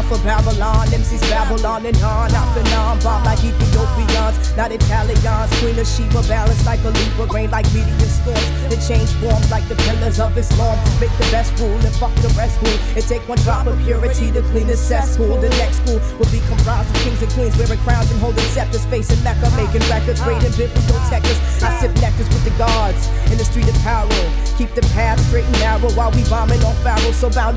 for Babylon. MCs Babylon and on. Out and on. Bomb like Ethiopians, not Italians. Queen of Sheba, balanced like a Libra. Rain like meteor storms. It change forms like the pillars of Islam. Make the best rule and fuck the rest rule. It take one drop of purity to clean the cesspool. The next school will be comprised of kings and queens wearing crowns and holding scepters, facing Mecca, making records, raiding bibliotechics. I sip nectars with the gods in the street of power. Keep the path straight and narrow while we bombing on Pharaoh. So bound